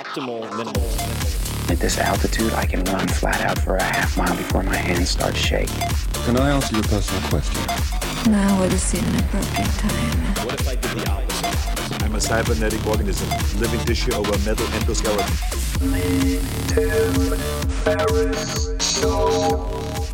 optimal minimalism. At this altitude, I can run flat out for a half mile before my hands start shaking. Can I ask you a personal question? Now would seem an appropriate time. What if I did the opposite? I'm a cybernetic organism, living tissue over a metal endoskeleton. Tim Ferriss Show.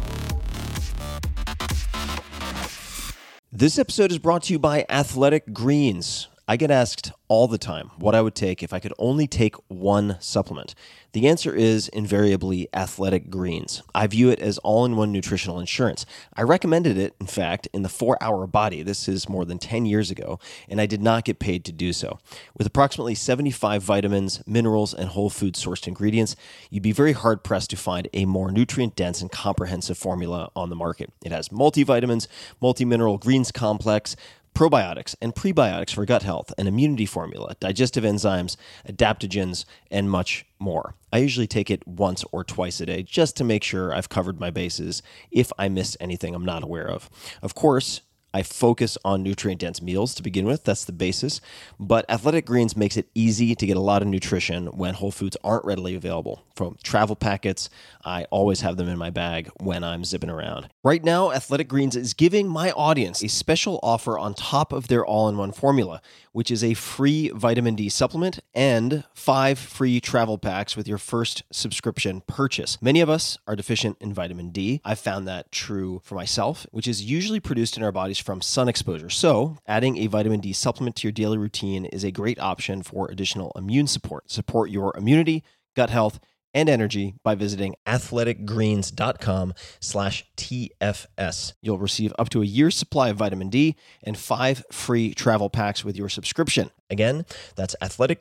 This episode is brought to you by Athletic Greens. I get asked all the time what I would take if I could only take one supplement. The answer is invariably Athletic Greens. I view it as all-in-one nutritional insurance. I recommended it, in fact, in the 4-Hour Body. This is more than 10 years ago, and I did not get paid to do so. With approximately 75 vitamins, minerals, and whole food-sourced ingredients, you'd be very hard-pressed to find a more nutrient-dense and comprehensive formula on the market. It has multivitamins, multi-mineral greens complex, probiotics and prebiotics for gut health, an immunity formula, digestive enzymes, adaptogens, and much more. I usually take it once or twice a day just to make sure I've covered my bases if I missed anything I'm not aware of. Of course, I focus on nutrient-dense meals to begin with. That's the basis. But Athletic Greens makes it easy to get a lot of nutrition when whole foods aren't readily available. From travel packets, I always have them in my bag when I'm zipping around. Right now, Athletic Greens is giving my audience a special offer on top of their all-in-one formula, which is a free vitamin D supplement and 5 free travel packs with your first subscription purchase. Many of us are deficient in vitamin D. I've found that true for myself, which is usually produced in our bodies from sun exposure. So, adding a vitamin D supplement to your daily routine is a great option for additional immune support. Support your immunity, gut health, and energy by visiting athleticgreens.com/TFS. You'll receive up to a year's supply of vitamin D and 5 free travel packs with your subscription. Again, that's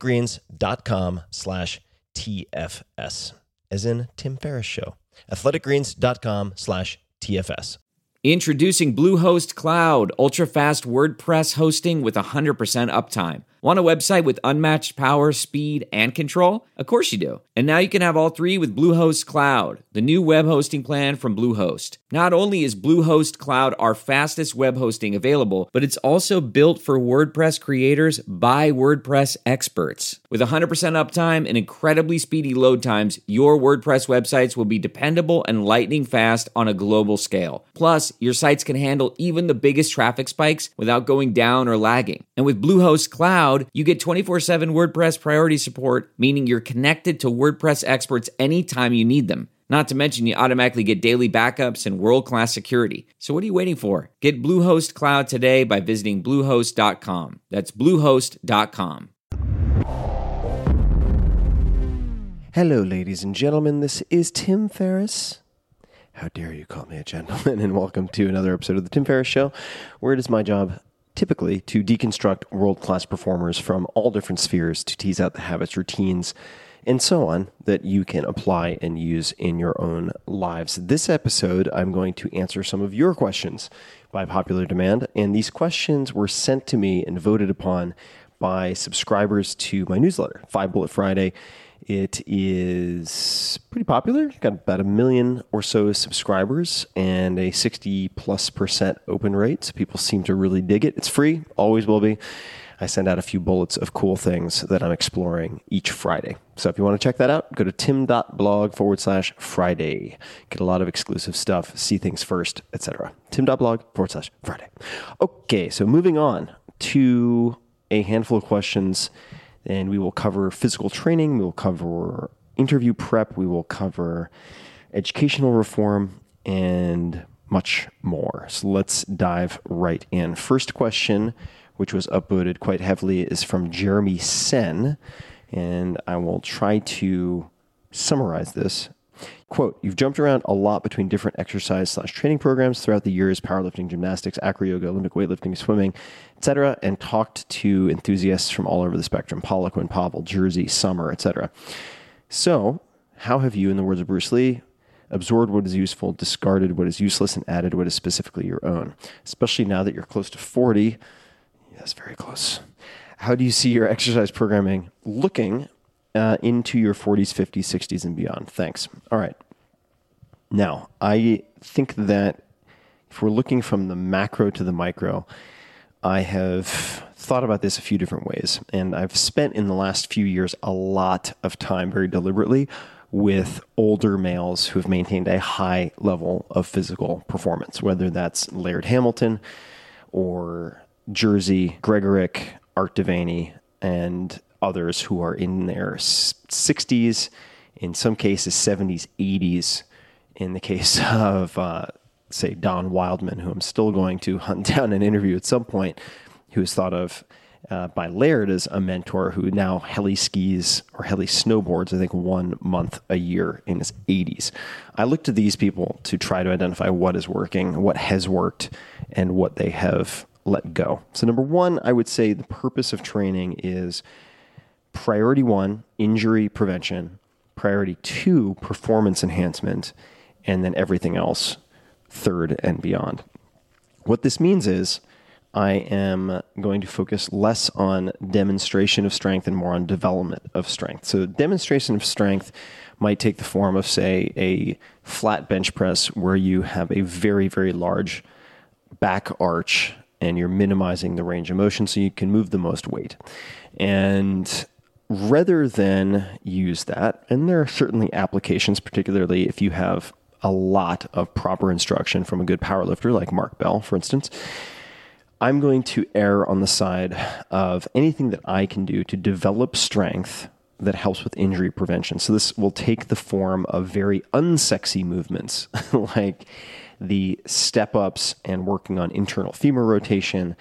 athleticgreens.com/TFS, as in Tim Ferriss Show. athleticgreens.com/TFS. Introducing Bluehost Cloud, ultra-fast WordPress hosting with 100% uptime. Want a website with unmatched power, speed, and control? Of course you do. And now you can have all three with Bluehost Cloud, the new web hosting plan from Bluehost. Not only is Bluehost Cloud our fastest web hosting available, but it's also built for WordPress creators by WordPress experts. With 100% uptime and incredibly speedy load times, your WordPress websites will be dependable and lightning fast on a global scale. Plus, your sites can handle even the biggest traffic spikes without going down or lagging. And with Bluehost Cloud, you get 24/7 WordPress priority support, meaning you're connected to WordPress experts anytime you need them. Not to mention you automatically get daily backups and world-class security. So what are you waiting for? Get Bluehost Cloud today by visiting Bluehost.com. That's Bluehost.com. Hello, ladies and gentlemen. This is Tim Ferriss. How dare you call me a gentleman? And welcome to another episode of The Tim Ferriss Show, where it is my job typically to deconstruct world-class performers from all different spheres to tease out the habits, routines, and so on that you can apply and use in your own lives. This episode, I'm going to answer some of your questions by popular demand, and these questions were sent to me and voted upon by subscribers to my newsletter, 5 Bullet Friday. It is pretty popular. Got about 1 million or so subscribers and a 60+% open rate. So people seem to really dig it. It's free, always will be. I send out a few bullets of cool things that I'm exploring each Friday. So if you want to check that out, go to tim.blog/Friday. Get a lot of exclusive stuff, see things first, etc. tim.blog/Friday. Okay, so moving on to a handful of questions. And we will cover physical training, we will cover interview prep, we will cover educational reform, and much more. So let's dive right in. First question, which was upvoted quite heavily, is from Jeremy Sen, and I will try to summarize this. Quote, you've jumped around a lot between different exercise/training programs throughout the years, powerlifting, gymnastics, acro yoga, Olympic weightlifting, swimming, etc., and talked to enthusiasts from all over the spectrum, Poliquin, Pavel, Jersey, Summer, etc. So, how have you, in the words of Bruce Lee, absorbed what is useful, discarded what is useless, and added what is specifically your own? Especially now that you're close to 40. Yes, very close. How do you see your exercise programming looking into your 40s, 50s, 60s, and beyond? Thanks. All right. Now, I think that if we're looking from the macro to the micro, I have thought about this a few different ways, and I've spent in the last few years a lot of time very deliberately with older males who have maintained a high level of physical performance, whether that's Laird Hamilton or Jersey, Gregorick, Art Devaney, and others who are in their 60s, in some cases 70s, 80s, in the case of, say, Don Wildman, who I'm still going to hunt down and interview at some point, who is thought of by Laird as a mentor who now heli skis or heli snowboards, I think 1 month a year in his 80s. I look to these people to try to identify what is working, what has worked, and what they have let go. So number one, I would say the purpose of training is priority 1, injury prevention, priority 2, performance enhancement, and then everything else, third and beyond. What this means is I am going to focus less on demonstration of strength and more on development of strength. So demonstration of strength might take the form of, say, a flat bench press where you have a very, very large back arch and you're minimizing the range of motion so you can move the most weight. And rather than use that, and there are certainly applications, particularly if you have a lot of proper instruction from a good powerlifter like Mark Bell, for instance, I'm going to err on the side of anything that I can do to develop strength that helps with injury prevention. So this will take the form of very unsexy movements like the step-ups and working on internal femur rotation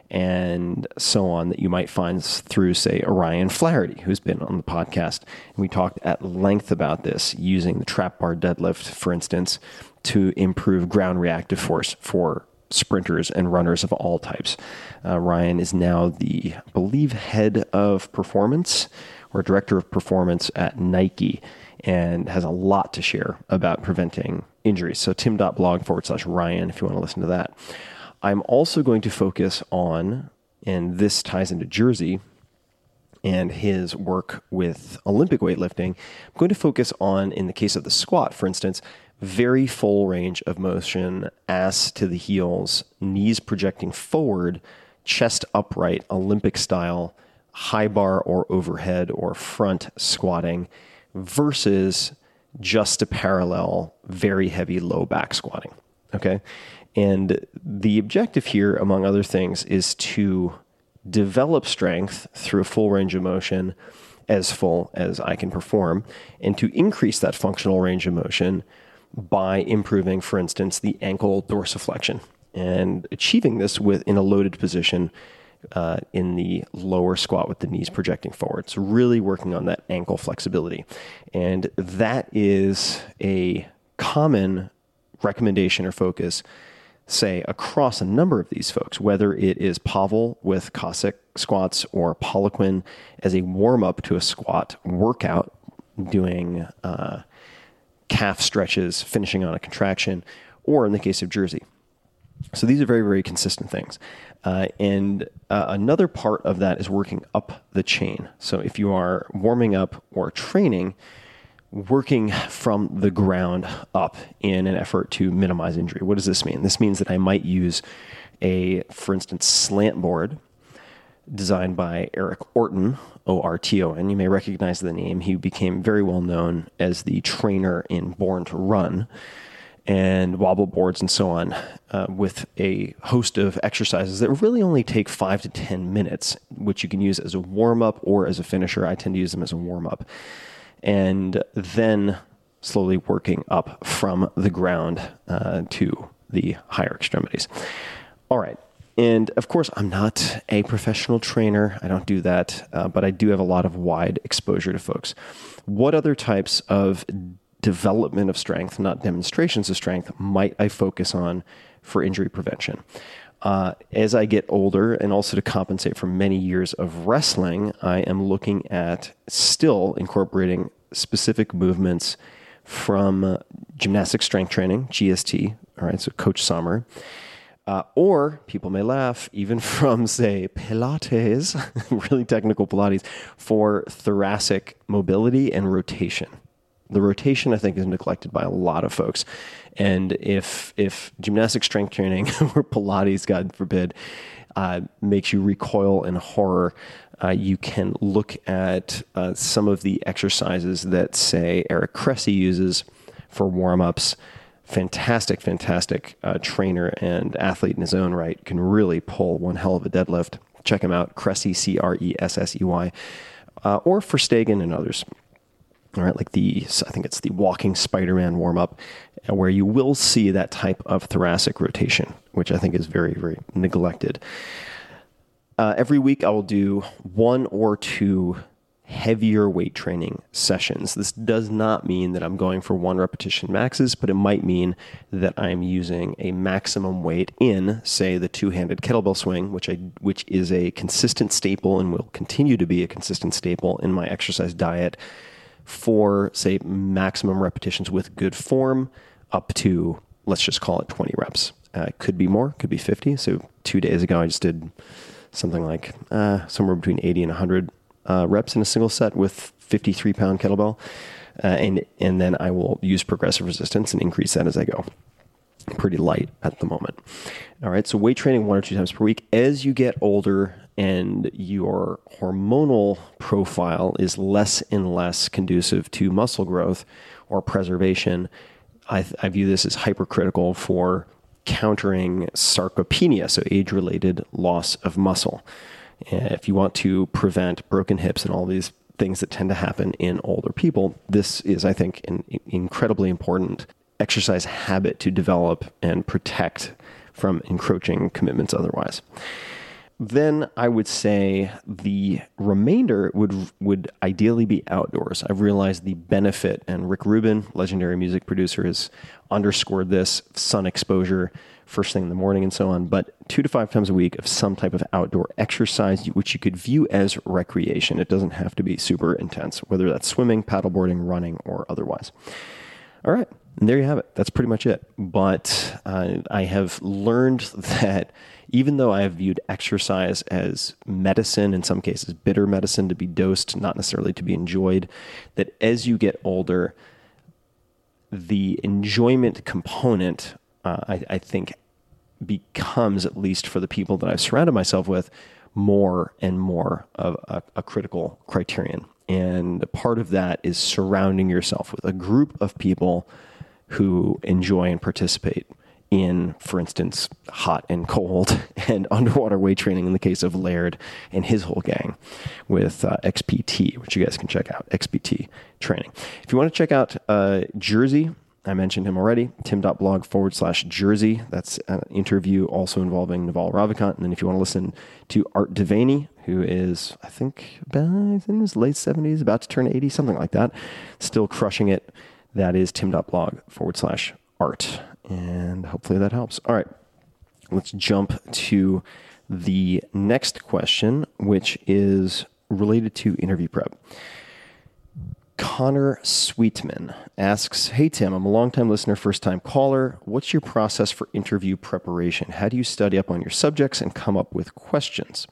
and so on that you might find through, say, Orion Flaherty, who's been on the podcast. And we talked at length about this using the trap bar deadlift, for instance, to improve ground reactive force for sprinters and runners of all types. Ryan is now the, I believe, head of performance or director of performance at Nike and has a lot to share about preventing injuries. So tim.blog/Ryan if you want to listen to that. I'm also going to focus on, and this ties into Jersey and his work with Olympic weightlifting, I'm going to focus on, in the case of the squat, for instance, very full range of motion, ass to the heels, knees projecting forward, chest upright, Olympic style, high bar or overhead or front squatting versus just a parallel, very heavy low back squatting. Okay. And the objective here, among other things, is to develop strength through a full range of motion, as full as I can perform, and to increase that functional range of motion by improving, for instance, the ankle dorsiflexion and achieving this in a loaded position in the lower squat with the knees projecting forward. So really working on that ankle flexibility. And that is a common recommendation or focus, say, across a number of these folks, whether it is Pavel with Cossack squats or Poliquin as a warm-up to a squat workout, doing calf stretches, finishing on a contraction, or in the case of Jersey. So these are very, very consistent things. And another part of that is working up the chain. So if you are warming up or training, working from the ground up in an effort to minimize injury. What does this mean? This means that I might use for instance, slant board designed by Eric Orton, O-R-T-O-N. You may recognize the name. He became very well known as the trainer in Born to Run and wobble boards and so on, with a host of exercises that really only take 5 to 10 minutes, which you can use as a warm-up or as a finisher. I tend to use them as a warm-up. And then slowly working up from the ground to the higher extremities. All right. And of course, I'm not a professional trainer. I don't do that, but I do have a lot of wide exposure to folks. What other types of development of strength, not demonstrations of strength, might I focus on for injury prevention? As I get older, and also to compensate for many years of wrestling, I am looking at still incorporating specific movements from gymnastic strength training, GST, all right, so Coach Sommer, or people may laugh, even from, say, Pilates, really technical Pilates, for thoracic mobility and rotation. The rotation, I think, is neglected by a lot of folks. And if gymnastic strength training or Pilates, God forbid, makes you recoil in horror, you can look at some of the exercises that, say, Eric Cressy uses for warm-ups. Fantastic trainer and athlete in his own right. Can really pull one hell of a deadlift. Check him out, Cressy, Cressey. Or Verstegen and others. All right, like I think it's the walking Spider-Man warm-up, where you will see that type of thoracic rotation, which I think is very, very neglected. Every week I will do 1 or 2 heavier weight training sessions. This does not mean that I'm going for 1 repetition maxes, but it might mean that I'm using a maximum weight in, say, the 2-handed kettlebell swing, which is a consistent staple and will continue to be a consistent staple in my exercise diet for, say, maximum repetitions with good form up to, let's just call it 20 reps. Could be more, could be 50. So 2 days ago, I just did something like somewhere between 80 and 100 reps in a single set with 53-pound kettlebell. And then I will use progressive resistance and increase that as I go. Pretty light at the moment. All right, so weight training 1 or 2 times per week. As you get older and your hormonal profile is less and less conducive to muscle growth or preservation, I view this as hypercritical for countering sarcopenia, so age-related loss of muscle. If you want to prevent broken hips and all these things that tend to happen in older people, this is, I think, an incredibly important exercise habit to develop and protect from encroaching commitments otherwise. Then I would say the remainder would ideally be outdoors. I've realized the benefit, and Rick Rubin, legendary music producer, has underscored this: sun exposure, first thing in the morning and so on, but 2 to 5 times a week of some type of outdoor exercise, which you could view as recreation. It doesn't have to be super intense, whether that's swimming, paddleboarding, running, or otherwise. All right, and there you have it. That's pretty much it. But I have learned that even though I have viewed exercise as medicine, in some cases bitter medicine to be dosed, not necessarily to be enjoyed, that as you get older, the enjoyment component, I think, becomes, at least for the people that I've surrounded myself with, more and more of a critical criterion. And part of that is surrounding yourself with a group of people who enjoy and participate in, for instance, hot and cold and underwater weight training in the case of Laird and his whole gang with XPT, which you guys can check out, XPT training. If you want to check out Jersey, I mentioned him already, tim.blog/Jersey. That's an interview also involving Naval Ravikant. And then if you want to listen to Art Devaney, who is, I think, in his late 70s, about to turn 80, something like that, still crushing it, that is tim.blog/Art. And hopefully that helps. All right, let's jump to the next question, which is related to interview prep. Connor Sweetman asks, "Hey Tim, I'm a longtime listener, first-time caller. What's your process for interview preparation? How do you study up on your subjects and come up with questions?"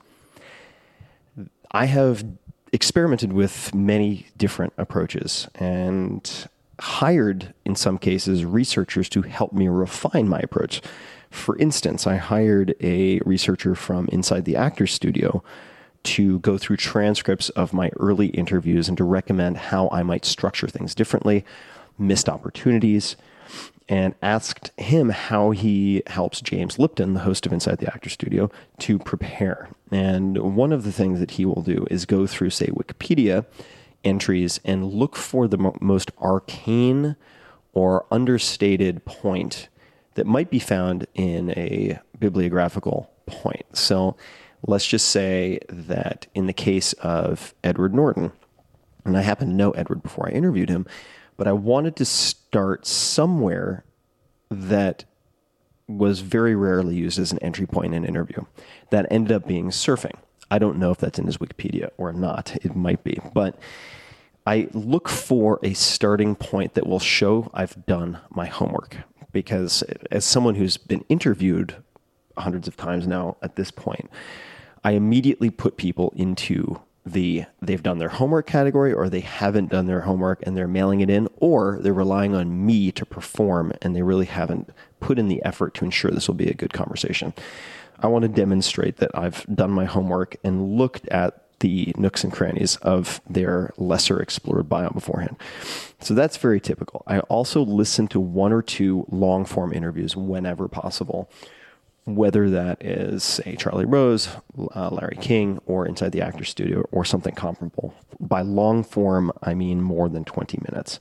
I have experimented with many different approaches and hired, in some cases, researchers to help me refine my approach. For instance, I hired a researcher from inside the Actors Studio to go through transcripts of my early interviews and to recommend how I might structure things differently, missed opportunities, and asked him how he helps James Lipton, the host of Inside the Actors Studio, to prepare. And one of the things that he will do is go through, say, Wikipedia entries and look for the most arcane or understated point that might be found in a bibliographical point. So let's just say that in the case of Edward Norton, and I happen to know Edward before I interviewed him, but I wanted to start somewhere that was very rarely used as an entry point in an interview. That ended up being surfing. I don't know if that's in his Wikipedia or not. It might be. But I look for a starting point that will show I've done my homework. Because as someone who's been interviewed hundreds of times now at this point, I immediately put people into they've done their homework category, or they haven't done their homework and they're mailing it in, or they're relying on me to perform and they really haven't put in the effort to ensure this will be a good conversation. I want to demonstrate that I've done my homework and looked at the nooks and crannies of their lesser explored bio beforehand. So that's very typical. I also listen to 1 or 2 long form interviews whenever possible, whether that is, say, Charlie Rose, Larry King, or Inside the Actors Studio, or something comparable. By long form, I mean more than 20 minutes.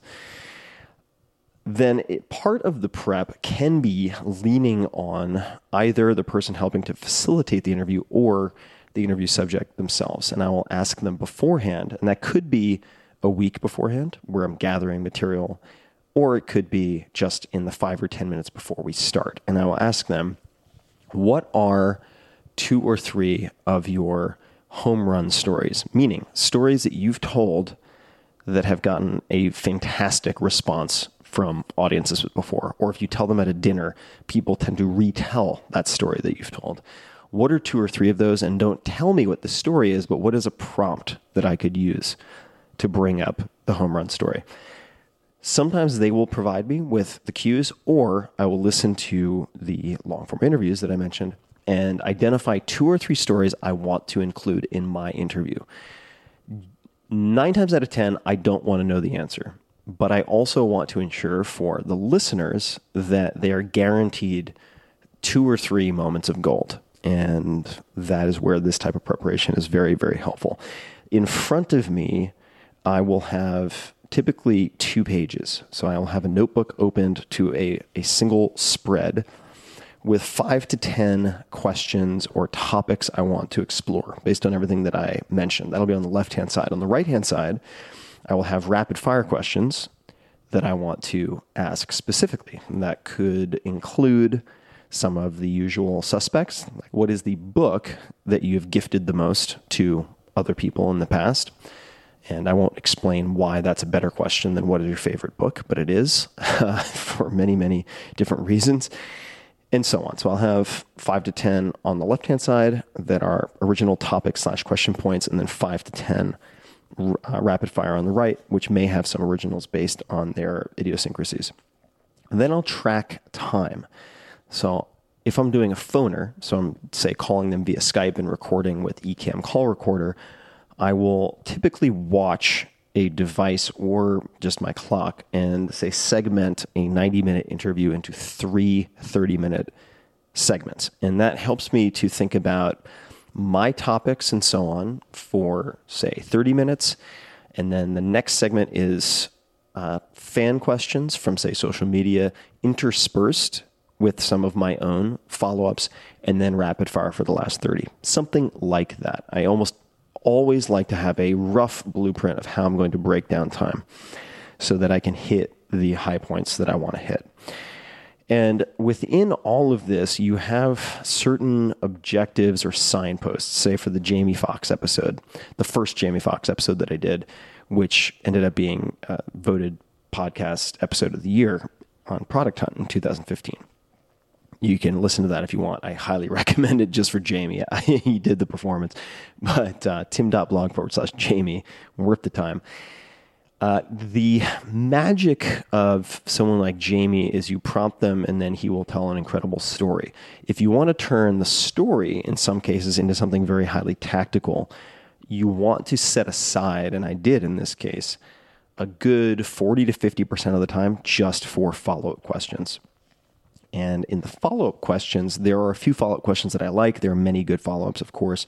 Then part of the prep can be leaning on either the person helping to facilitate the interview or the interview subject themselves. And I will ask them beforehand, and that could be a week beforehand where I'm gathering material, or it could be just in the 5 or 10 minutes before we start. And I will ask them, what are 2 or 3 of your home run stories? Meaning stories that you've told that have gotten a fantastic response from audiences before. Or if you tell them at a dinner, people tend to retell that story that you've told. What are 2 or 3 of those? And don't tell me what the story is, but what is a prompt that I could use to bring up the home run story? Sometimes they will provide me with the cues, or I will listen to the long form interviews that I mentioned and identify 2 or 3 stories I want to include in my interview. 9 times out of 10, I don't want to know the answer, but I also want to ensure for the listeners that they are guaranteed 2 or 3 moments of gold. And that is where this type of preparation is very, very helpful. In front of me, I will have typically 2 pages. So I will have a notebook opened to a single spread with 5 to 10 questions or topics I want to explore based on everything that I mentioned. That'll be on the left-hand side. On the right-hand side, I will have rapid fire questions that I want to ask specifically. And that could include some of the usual suspects, like what is the book that you have gifted the most to other people in the past? And I won't explain why that's a better question than what is your favorite book, but it is for many, many different reasons, and so on. So I'll have 5 to 10 on the left-hand side that are original topics / question points, and then 5 to 10 rapid fire on the right, which may have some originals based on their idiosyncrasies. And then I'll track time. So if I'm doing a phoner, so I'm, say, calling them via Skype and recording with Ecamm Call Recorder, I will typically watch a device or just my clock and, say, segment a 90-minute interview into 3 30-minute segments. And that helps me to think about my topics and so on for, say, 30 minutes. And then the next segment is fan questions from, say, social media interspersed with some of my own follow-ups, and then rapid fire for the last 30. Something like that. I almost always like to have a rough blueprint of how I'm going to break down time so that I can hit the high points that I want to hit. And within all of this, you have certain objectives or signposts, say for the Jamie Foxx episode, the first Jamie Foxx episode that I did, which ended up being voted podcast episode of the year on Product Hunt in 2015. You can listen to that if you want. I highly recommend it just for Jamie. He did the performance. But tim.blog/Jamie, worth the time. The magic of someone like Jamie is you prompt them and then he will tell an incredible story. If you want to turn the story, in some cases, into something very highly tactical, you want to set aside, and I did in this case, a good 40 to 50% of the time just for follow-up questions. And in the follow-up questions, there are a few follow-up questions that I like. There are many good follow-ups, of course.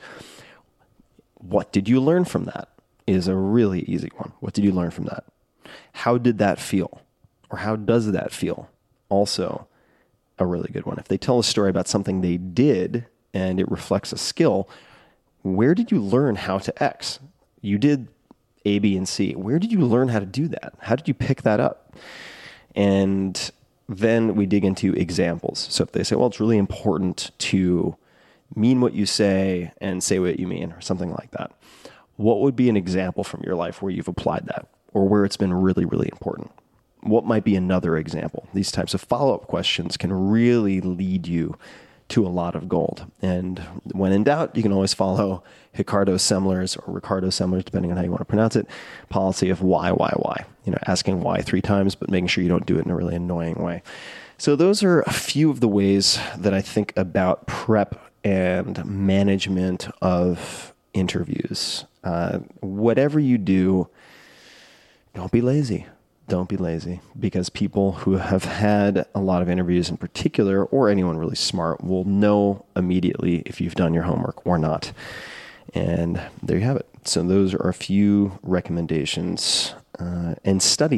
What did you learn from that? Is a really easy one. What did you learn from that? How did that feel? Or how does that feel? Also a really good one. If they tell a story about something they did and it reflects a skill, where did you learn how to X? You did A, B, and C. Where did you learn how to do that? How did you pick that up? And then we dig into examples. So if they say, well, it's really important to mean what you say and say what you mean, or something like that. What would be an example from your life where you've applied that, or where it's been really, really important? What might be another example? These types of follow-up questions can really lead you to a lot of gold. And when in doubt, you can always follow Ricardo Semler's, or Ricardo Semler's, depending on how you want to pronounce it, policy of why. You know, asking why 3 times, but making sure you don't do it in a really annoying way. So those are a few of the ways that I think about prep and management of interviews. Whatever you do, don't be lazy. Don't be lazy, because people who have had a lot of interviews in particular, or anyone really smart, will know immediately if you've done your homework or not. And there you have it. So those are a few recommendations. And study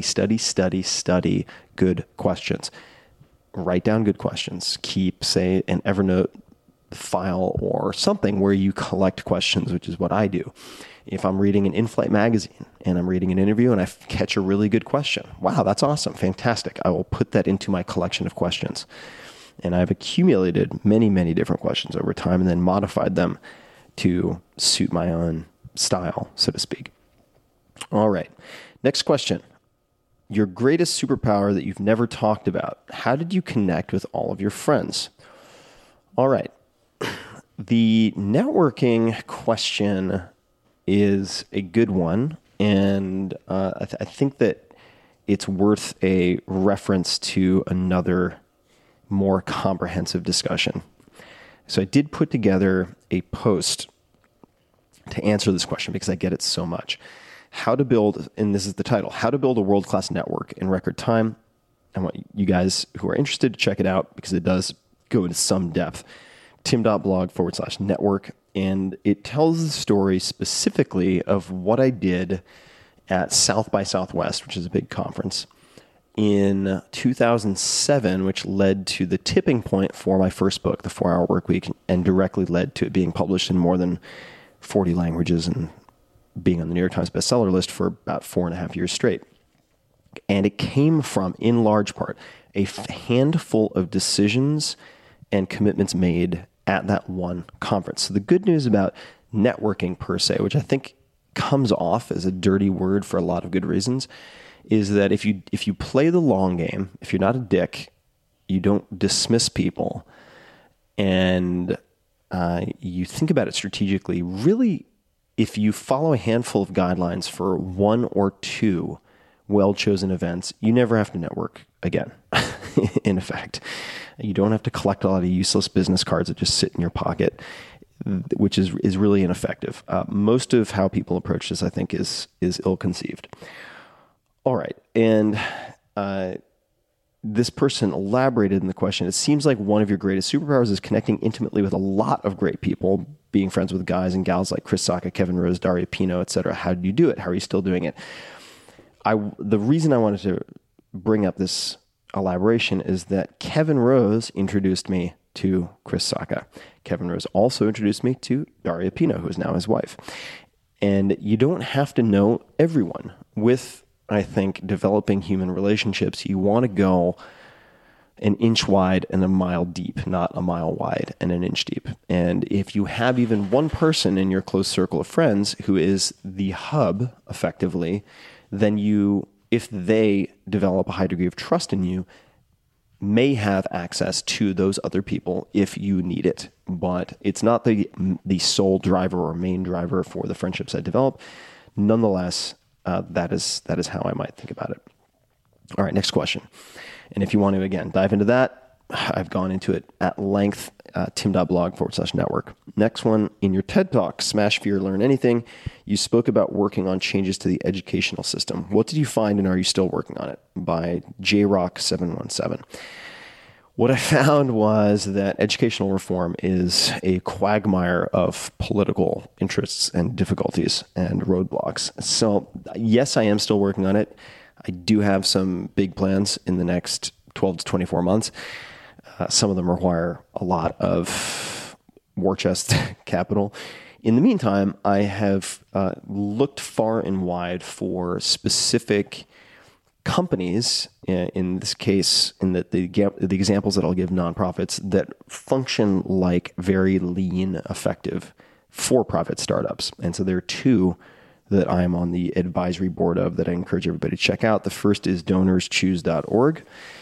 good questions. Write down good questions. Keep, say, an Evernote file or something where you collect questions, which is what I do. If I'm reading an in-flight magazine and I'm reading an interview and I catch a really good question, wow, that's awesome, fantastic. I will put that into my collection of questions. And I've accumulated many, many different questions over time and then modified them to suit my own style, so to speak. All right, next question. Your greatest superpower that you've never talked about. How did you connect with all of your friends? All right. The networking question is a good one, and I think that it's worth a reference to another more comprehensive discussion. So I did put together a post to answer this question because I get it so much. How to build, and this is the title, How to Build a World-Class Network in Record Time. I want you guys who are interested to check it out because it does go into some depth. tim.blog/network. And it tells the story specifically of what I did at South by Southwest, which is a big conference, in 2007, which led to the tipping point for my first book, The 4-Hour Workweek, and directly led to it being published in more than 40 languages and being on the New York Times bestseller list for about 4.5 years straight. And it came from, in large part, a handful of decisions and commitments made at that one conference. So the good news about networking per se, which I think comes off as a dirty word for a lot of good reasons, is that if you play the long game, if you're not a dick, you don't dismiss people, and you think about it strategically, really, if you follow a handful of guidelines for one or two well-chosen events, you never have to network again, in effect. You don't have to collect a lot of useless business cards that just sit in your pocket, which is really ineffective. Most of how people approach this, I think, is ill-conceived. All right, and this person elaborated in the question, it seems like one of your greatest superpowers is connecting intimately with a lot of great people, being friends with guys and gals like Chris Sacca, Kevin Rose, Daria Pino, etc. How did you do it? How are you still doing it? The reason I wanted to bring up this elaboration is that Kevin Rose introduced me to Chris Sacca. Kevin Rose also introduced me to Daria Pino, who is now his wife. And you don't have to know everyone. With, I think, developing human relationships, you want to go an inch wide and a mile deep, not a mile wide and an inch deep. And if you have even one person in your close circle of friends who is the hub, effectively, then you, if they develop a high degree of trust in you, may have access to those other people if you need it. But it's not the sole driver or main driver for the friendships I develop. Nonetheless, that is how I might think about it. All right, next question. And if you want to, again, dive into that, I've gone into it at length, tim.blog/network. Next one, in your TED Talk, Smash Fear, Learn Anything, you spoke about working on changes to the educational system. What did you find, and are you still working on it? By JRock717. What I found was that educational reform is a quagmire of political interests and difficulties and roadblocks. So yes, I am still working on it. I do have some big plans in the next 12 to 24 months. Some of them require a lot of war chest capital. In the meantime, I have looked far and wide for specific companies, in this case, in the examples that I'll give, nonprofits, that function like very lean, effective for-profit startups. And so there are two that I'm on the advisory board of that I encourage everybody to check out. The first is DonorsChoose.org.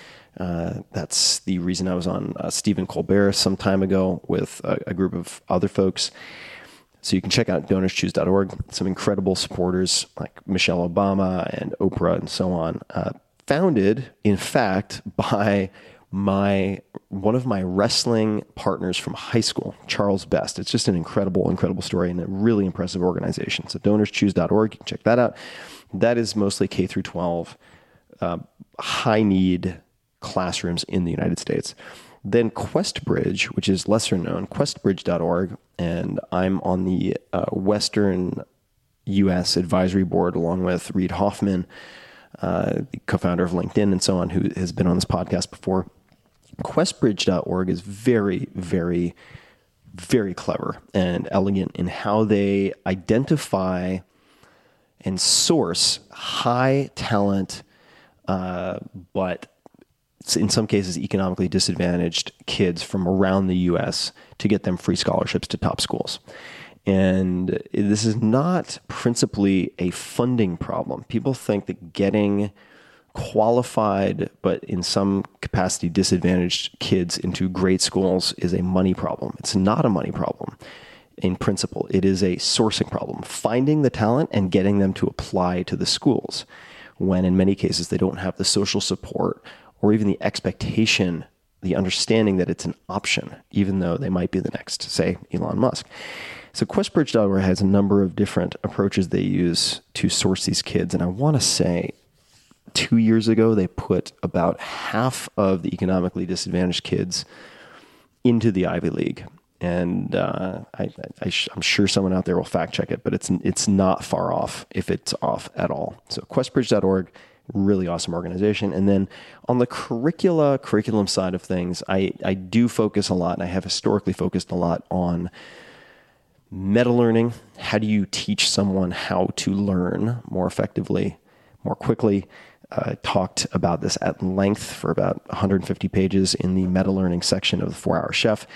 That's the reason I was on Stephen Colbert some time ago with a group of other folks. So you can check out DonorsChoose.org. Some incredible supporters like Michelle Obama and Oprah and so on. Founded, in fact, by my one of my wrestling partners from high school, Charles Best. It's just an incredible, incredible story and a really impressive organization. So donorschoose.org, you can check that out. That is mostly K through 12, high need classrooms in the United States. Then QuestBridge, which is lesser known, questbridge.org, and I'm on the Western U.S. advisory board along with Reid Hoffman, the co-founder of LinkedIn and so on, who has been on this podcast before. QuestBridge.org is very, very, very clever and elegant in how they identify and source high talent, but in some cases economically disadvantaged kids from around the U.S. to get them free scholarships to top schools. And this is not principally a funding problem. People think that getting qualified, but in some capacity disadvantaged kids into great schools is a money problem. It's not a money problem in principle. It is a sourcing problem. Finding the talent and getting them to apply to the schools when in many cases they don't have the social support or even the expectation, the understanding that it's an option, even though they might be the next, say, Elon Musk. So QuestBridge.org has a number of different approaches they use to source these kids. And I want to say 2 years ago, they put about half of the economically disadvantaged kids into the Ivy League. And I'm sure someone out there will fact check it, but it's not far off if it's off at all. So QuestBridge.org, really awesome organization. And then on the curriculum side of things, I do focus a lot, and I have historically focused a lot on meta learning. How do you teach someone how to learn more effectively, more quickly? Talked about this at length for about 150 pages in the meta learning section of the 4-Hour Chef.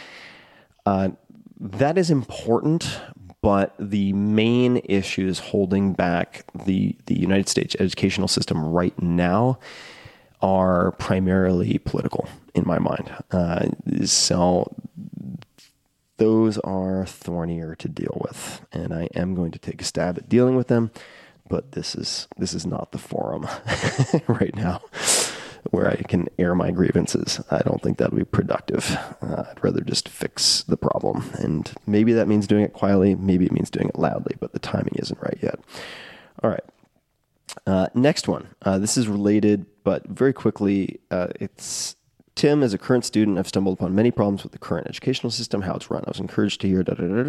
That is important, but the main issues holding back the United States educational system right now are primarily political, in my mind. So those are thornier to deal with, and I am going to take a stab at dealing with them. But this is not the forum right now where I can air my grievances. I don't think that would be productive. I'd rather just fix the problem. And maybe that means doing it quietly. Maybe it means doing it loudly, but the timing isn't right yet. All right. Next one. This is related, but very quickly, it's Tim, as a current student, I've stumbled upon many problems with the current educational system, how it's run. I was encouraged to hear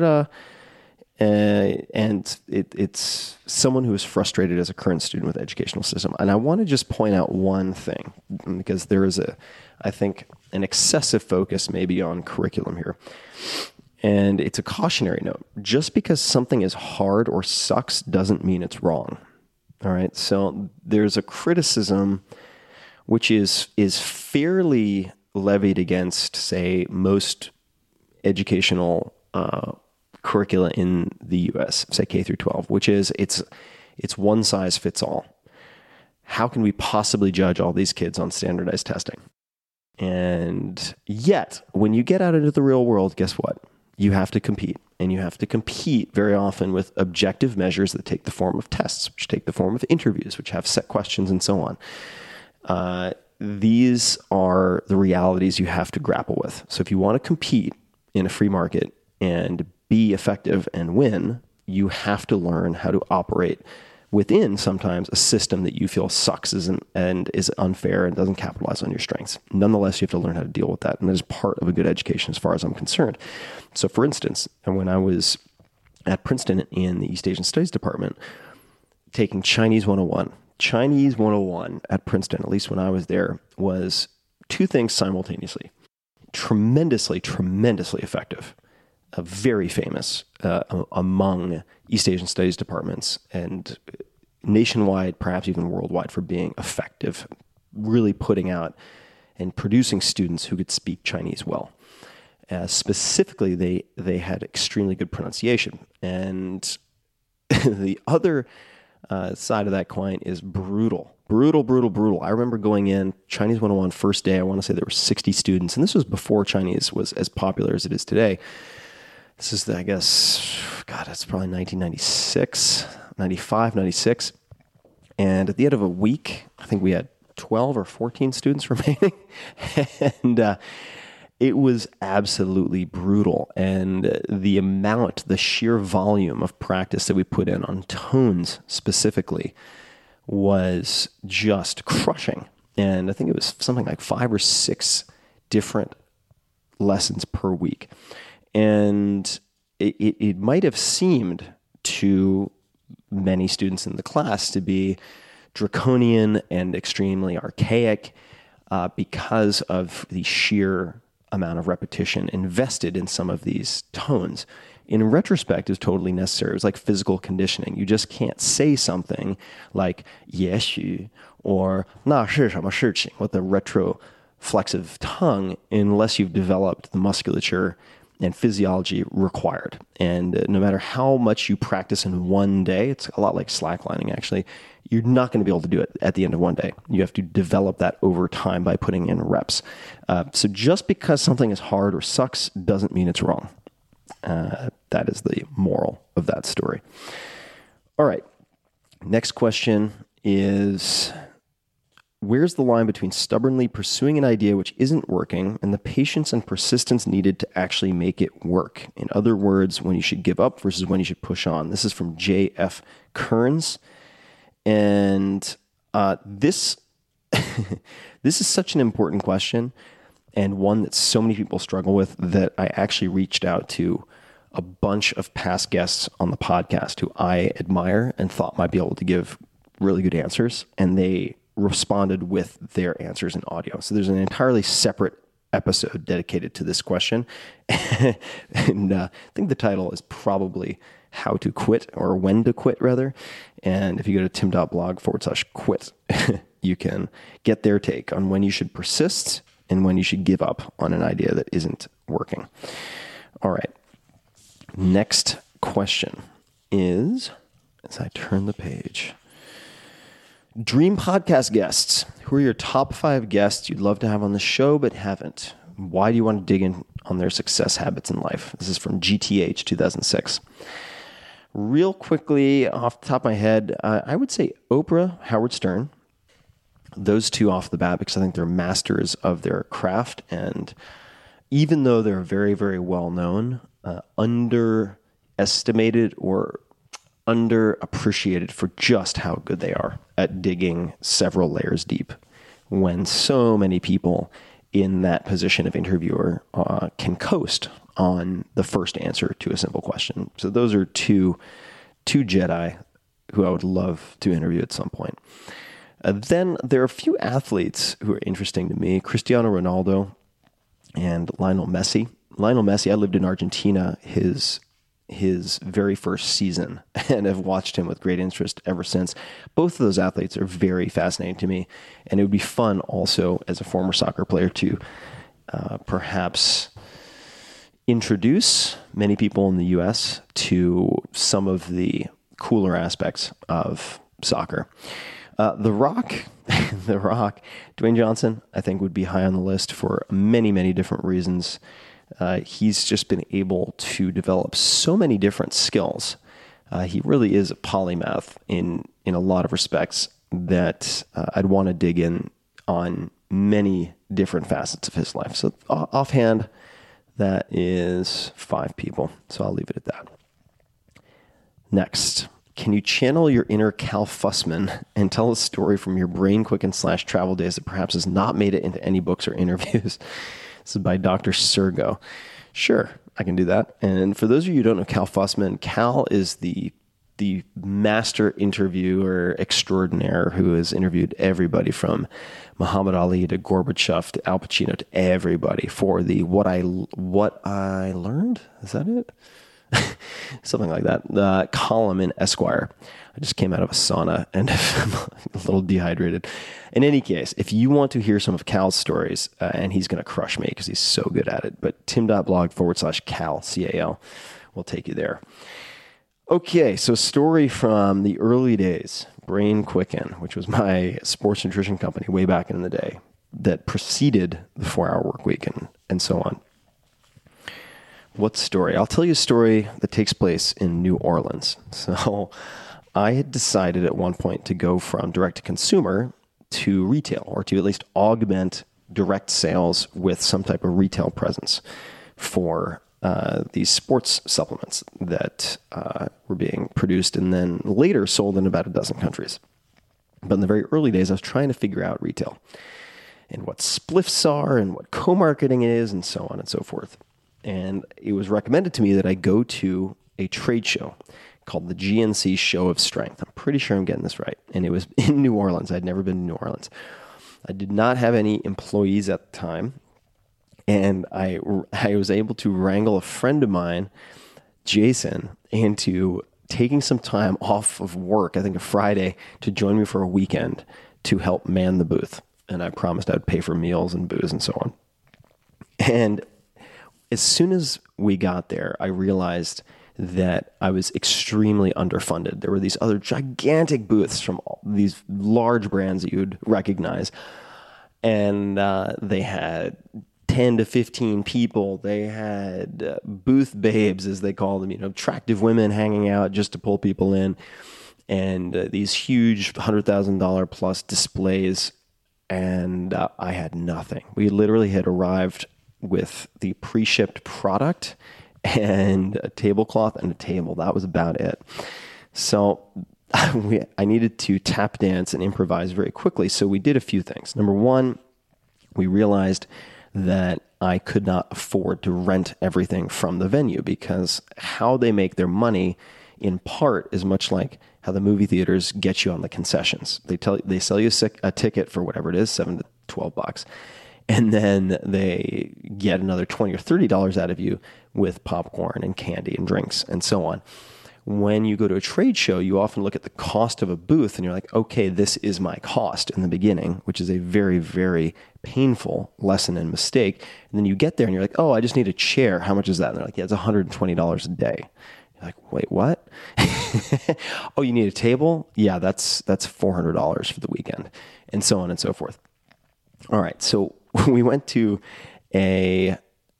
and it's someone who is frustrated as a current student with the educational system. And I want to just point out one thing, because there is I think, an excessive focus maybe on curriculum here. And it's a cautionary note. Just because something is hard or sucks doesn't mean it's wrong. All right. So there's a criticism which is fairly levied against, say, most educational curricula in the U.S., say K through 12, which is it's one size fits all. How can we possibly judge all these kids on standardized testing? And yet, when you get out into the real world, guess what? You have to compete. And you have to compete very often with objective measures that take the form of tests, which take the form of interviews, which have set questions and so on. These are the realities you have to grapple with. So if you want to compete in a free market and be effective and win, you have to learn how to operate within sometimes a system that you feel sucks and is unfair and doesn't capitalize on your strengths. Nonetheless, you have to learn how to deal with that. And that is part of a good education as far as I'm concerned. So for instance, when I was at Princeton in the East Asian Studies department, taking Chinese 101. Chinese 101 at Princeton, at least when I was there, was two things simultaneously. Tremendously, tremendously effective. Very famous among East Asian Studies departments and nationwide, perhaps even worldwide, for being effective, really putting out and producing students who could speak Chinese well. Specifically, they had extremely good pronunciation. And the other side of that coin is brutal. Brutal. I remember going in, Chinese 101 first day, I want to say there were 60 students, and this was before Chinese was as popular as it is today. This is, I guess, it's probably 1996, 95, 96. And at the end of a week, I think we had 12 or 14 students remaining. it was absolutely brutal. And the sheer volume of practice that we put in on tones specifically was just crushing. And I think it was something like 5 or 6 different lessons per week. And it might have seemed to many students in the class to be draconian and extremely archaic because of the sheer amount of repetition invested in some of these tones. In retrospect, is totally necessary. It was like physical conditioning. You just can't say something like 也许 or 那是什么事情 with a retroflexive tongue unless you've developed the musculature and physiology required. And no matter how much you practice in one day, it's a lot like slacklining actually, you're not going to be able to do it at the end of one day. You have to develop that over time by putting in reps. So just because something is hard or sucks doesn't mean it's wrong. That is the moral of that story. All right. Next question is, where's the line between stubbornly pursuing an idea which isn't working and the patience and persistence needed to actually make it work? In other words, when you should give up versus when you should push on. This is from J.F. Kearns. And this is such an important question, and one that so many people struggle with, that I actually reached out to a bunch of past guests on the podcast who I admire and thought might be able to give really good answers, and they responded with their answers in audio. So there's an entirely separate episode dedicated to this question. And I think the title is probably How to Quit, or When to Quit, rather. And if you go to tim.blog/quit, you can get their take on when you should persist and when you should give up on an idea that isn't working. All right. Next question is, as I turn the page, dream podcast guests. Who are your top 5 guests you'd love to have on the show but haven't? Why do you want to dig in on their success habits in life? This is from GTH 2006. Real quickly, off the top of my head, I would say Oprah, Howard Stern. Those two off the bat, because I think they're masters of their craft. And even though they're very, very well known, underestimated or underappreciated for just how good they are at digging several layers deep, when so many people in that position of interviewer can coast on the first answer to a simple question. So those are two Jedi who I would love to interview at some point. Then there are a few athletes who are interesting to me: Cristiano Ronaldo and Lionel Messi. Lionel Messi, I lived in Argentina his very first season and have watched him with great interest ever since. Both of those athletes are very fascinating to me, and it would be fun also as a former soccer player to perhaps introduce many people in the U.S. to some of the cooler aspects of soccer. The Rock, Dwayne Johnson, I think would be high on the list for many, many different reasons. He's just been able to develop so many different skills. He really is a polymath in a lot of respects that I'd want to dig in on many different facets of his life. So offhand, that is 5 people. So I'll leave it at that. Next, can you channel your inner Cal Fussman and tell a story from your brain quicken / travel days that perhaps has not made it into any books or interviews? This is by Dr. Sergo. Sure, I can do that. And for those of you who don't know Cal Fussman, Cal is the master interviewer extraordinaire who has interviewed everybody from Muhammad Ali to Gorbachev to Al Pacino to everybody for the What I Learned? Is that it? Something like that. The column in Esquire. I just came out of a sauna and I'm a little dehydrated. In any case, if you want to hear some of Cal's stories, and he's going to crush me because he's so good at it, but tim.blog/Cal, C-A-L, will take you there. Okay, so story from the early days, Brain Quicken, which was my sports nutrition company way back in the day that preceded the 4-Hour Workweek and so on. What story? I'll tell you a story that takes place in New Orleans. So I had decided at one point to go from direct to consumer to retail, or to at least augment direct sales with some type of retail presence for these sports supplements that were being produced and then later sold in about a dozen countries. But in the very early days, I was trying to figure out retail and what spliffs are and what co-marketing is and so on and so forth. And it was recommended to me that I go to a trade show called the GNC Show of Strength. I'm pretty sure I'm getting this right. And it was in New Orleans. I'd never been to New Orleans. I did not have any employees at the time. And I was able to wrangle a friend of mine, Jason, into taking some time off of work, I think a Friday, to join me for a weekend to help man the booth. And I promised I'd pay for meals and booze and so on. And as soon as we got there, I realized that I was extremely underfunded. There were these other gigantic booths from these large brands that you'd recognize. And they had 10 to 15 people. They had booth babes, as they call them, attractive women hanging out just to pull people in. And these huge $100,000 plus displays. And I had nothing. We literally had arrived with the pre-shipped product and a tablecloth and a table. That was about it. So I needed to tap dance and improvise very quickly. So we did a few things. Number one, we realized that I could not afford to rent everything from the venue because how they make their money in part is much like how the movie theaters get you on the concessions. They sell you a ticket for whatever it is, $7 to $12. And then they get another $20 or $30 out of you with popcorn and candy and drinks and so on. When you go to a trade show, you often look at the cost of a booth and you're like, okay, this is my cost in the beginning, which is a very, very painful lesson and mistake. And then you get there and you're like, oh, I just need a chair. How much is that? And they're like, yeah, it's $120 a day. You're like, wait, what? Oh, you need a table? Yeah, that's $400 for the weekend, and so on and so forth. All right, so we went to a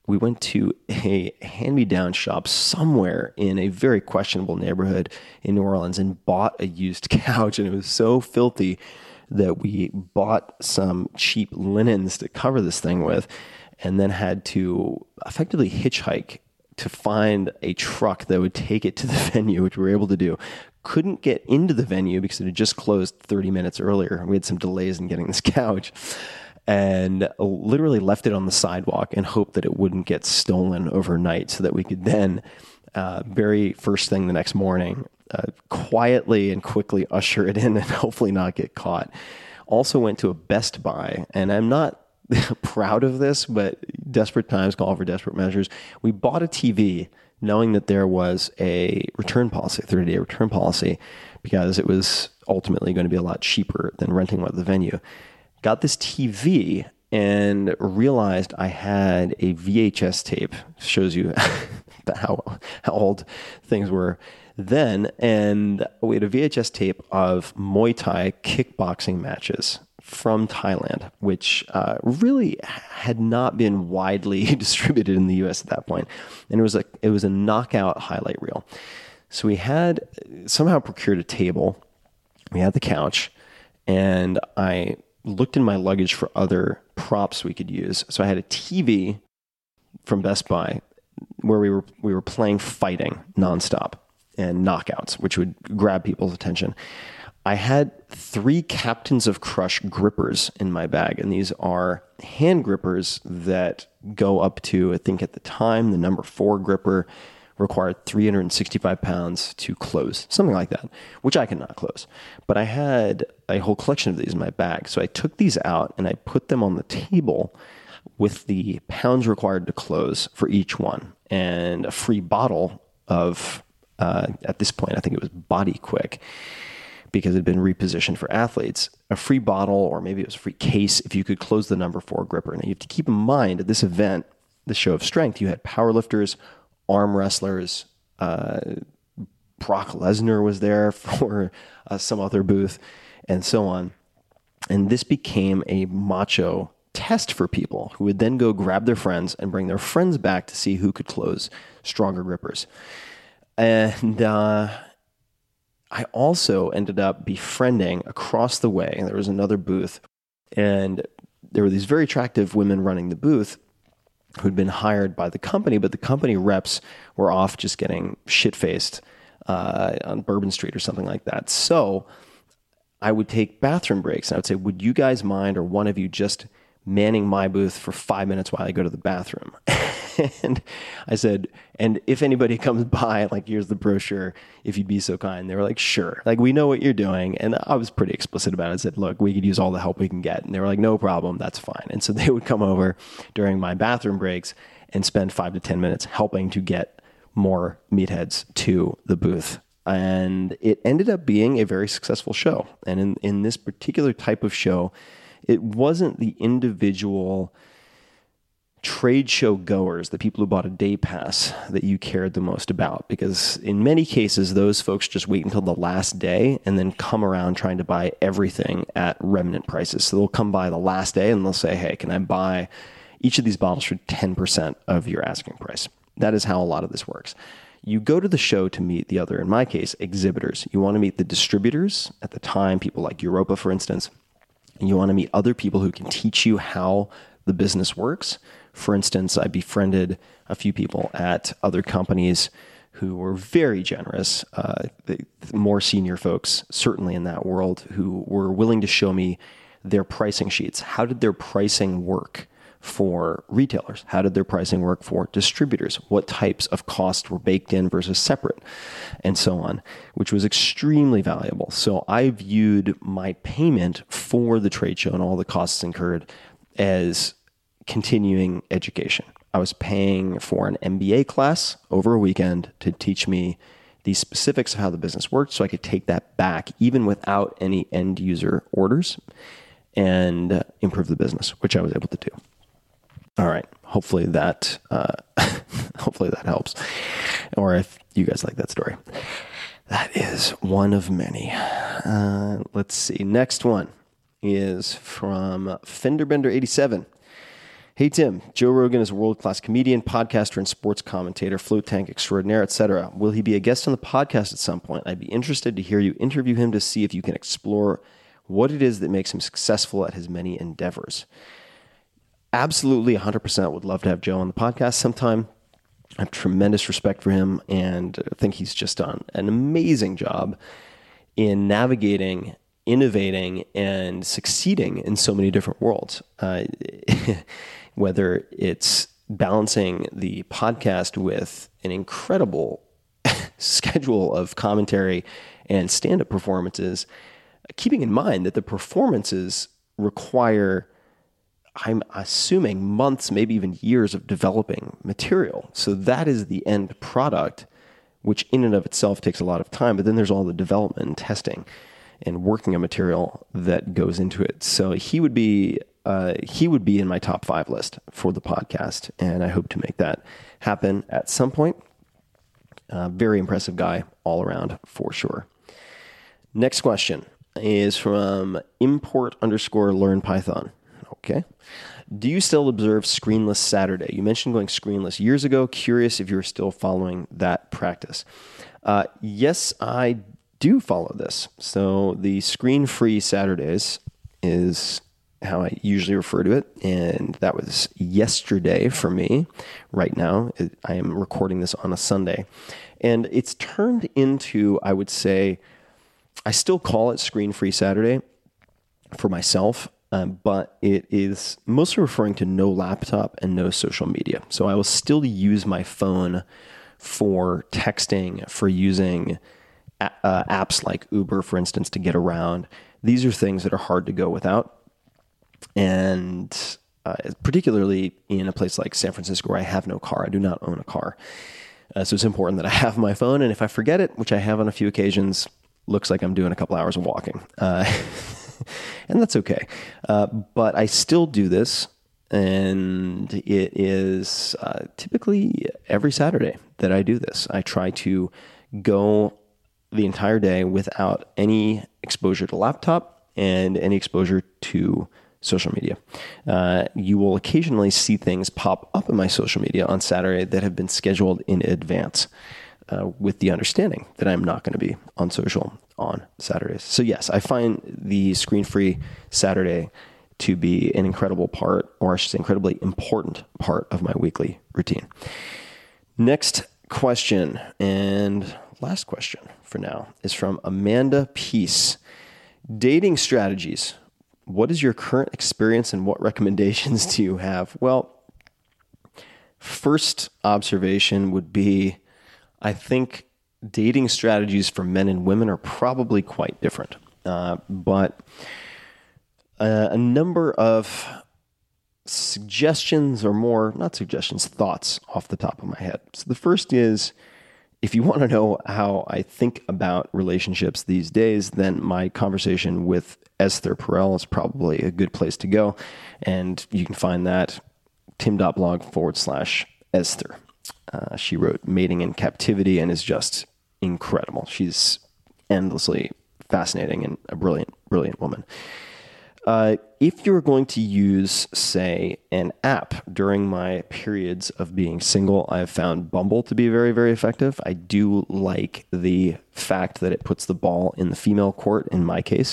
hand-me-down shop somewhere in a very questionable neighborhood in New Orleans and bought a used couch, and it was so filthy that we bought some cheap linens to cover this thing with, and then had to effectively hitchhike to find a truck that would take it to the venue, which we were able to do. Couldn't get into the venue because it had just closed 30 minutes earlier. We had some delays in getting this couch. And literally left it on the sidewalk and hoped that it wouldn't get stolen overnight so that we could then, very first thing the next morning, quietly and quickly usher it in and hopefully not get caught. Also went to a Best Buy, and I'm not proud of this, but desperate times call for desperate measures. We bought a TV knowing that there was a return policy, a 30-day return policy, because it was ultimately going to be a lot cheaper than renting one at the venue. Got this TV and realized I had a VHS tape. Shows you how old things were then. And we had a VHS tape of Muay Thai kickboxing matches from Thailand, which really had not been widely distributed in the U.S. at that point. And it was a knockout highlight reel. So we had somehow procured a table. We had the couch, and I looked in my luggage for other props we could use. So I had a TV from Best Buy where we were playing fighting nonstop and knockouts, which would grab people's attention. I had 3 Captains of Crush grippers in my bag, and these are hand grippers that go up to, I think at the time, the number 4 gripper required 365 pounds to close, something like that, which I cannot close. But I had a whole collection of these in my bag. So I took these out and I put them on the table with the pounds required to close for each one and a free bottle of, at this point, I think it was Body Quick, because it had been repositioned for athletes, a free bottle, or maybe it was a free case if you could close the number 4 gripper. Now you have to keep in mind at this event, the Show of Strength, you had powerlifters, arm wrestlers, Brock Lesnar was there for some other booth, and so on. And this became a macho test for people who would then go grab their friends and bring their friends back to see who could close stronger grippers. And I also ended up befriending across the way, and there was another booth, and there were these very attractive women running the booth who'd been hired by the company, but the company reps were off just getting shit-faced on Bourbon Street or something like that. So I would take bathroom breaks and I would say, would you guys mind, or one of you, just manning my booth for 5 minutes while I go to the bathroom? And I said, and if anybody comes by, like, here's the brochure, if you'd be so kind. They were like, sure. Like, we know what you're doing. And I was pretty explicit about it. I said, look, we could use all the help we can get. And they were like, no problem. That's fine. And so they would come over during my bathroom breaks and spend 5 to 10 minutes helping to get more meatheads to the booth. And it ended up being a very successful show. And in this particular type of show, it wasn't the individual trade show goers, the people who bought a day pass, that you cared the most about, because in many cases, those folks just wait until the last day and then come around trying to buy everything at remnant prices. So they'll come by the last day and they'll say, hey, can I buy each of these bottles for 10% of your asking price? That is how a lot of this works. You go to the show to meet the other, in my case, exhibitors. You want to meet the distributors at the time, people like Europa, for instance. And you want to meet other people who can teach you how the business works. For instance, I befriended a few people at other companies who were very generous, the more senior folks, certainly in that world, who were willing to show me their pricing sheets. How did their pricing work for retailers? How did their pricing work for distributors? What types of costs were baked in versus separate, and so on, which was extremely valuable. So I viewed my payment for the trade show and all the costs incurred as continuing education. I was paying for an MBA class over a weekend to teach me the specifics of how the business worked so I could take that back even without any end user orders and improve the business, which I was able to do. All right. Hopefully that helps. Or if you guys like that story. That is one of many. Let's see. Next one is from Fenderbender87. Hey, Tim, Joe Rogan is a world-class comedian, podcaster, and sports commentator, float tank extraordinaire, etc. Will he be a guest on the podcast at some point? I'd be interested to hear you interview him to see if you can explore what it is that makes him successful at his many endeavors. Absolutely, 100% would love to have Joe on the podcast sometime. I have tremendous respect for him, and I think he's just done an amazing job in navigating, innovating, and succeeding in so many different worlds. Whether it's balancing the podcast with an incredible schedule of commentary and stand-up performances, keeping in mind that the performances require, I'm assuming, months, maybe even years of developing material. So that is the end product, which in and of itself takes a lot of time, but then there's all the development and testing and working a material that goes into it. So he would be in my top 5 list for the podcast, and I hope to make that happen at some point. Very impressive guy all around, for sure. Next question is from import_learnpython. Okay. Do you still observe Screenless Saturday? You mentioned going screenless years ago. Curious if you're still following that practice. Yes, I do follow this. So the screen-free Saturdays is how I usually refer to it, and that was yesterday for me. Right now, I am recording this on a Sunday, and it's turned into, I would say, I still call it Screen-Free Saturday for myself, but it is mostly referring to no laptop and no social media. So I will still use my phone for texting, for using apps like Uber, for instance, to get around. These are things that are hard to go without. And particularly in a place like San Francisco where I have no car, I do not own a car. So it's important that I have my phone. And if I forget it, which I have on a few occasions, looks like I'm doing a couple hours of walking. And that's okay. But I still do this. And it is typically every Saturday that I do this. I try to go the entire day without any exposure to laptop and any exposure to social media. You will occasionally see things pop up in my social media on Saturday that have been scheduled in advance with the understanding that I'm not going to be on social on Saturdays. So yes, I find the screen-free Saturday to be an incredible part, or I should say incredibly important part of my weekly routine. Next question, and last question for now, is from Amanda Peace. Dating strategies. What is your current experience and what recommendations do you have? Well, first observation would be, I think dating strategies for men and women are probably quite different. But a number of suggestions, or more, not suggestions, thoughts off the top of my head. So the first is, if you want to know how I think about relationships these days, then my conversation with Esther Perel is probably a good place to go. And you can find that tim.blog/Esther. She wrote Mating in Captivity and is just incredible. She's endlessly fascinating and a brilliant, brilliant woman. If you're going to use, say, an app during my periods of being single, I've found Bumble to be very, very effective. I do like the fact that it puts the ball in the female court in my case,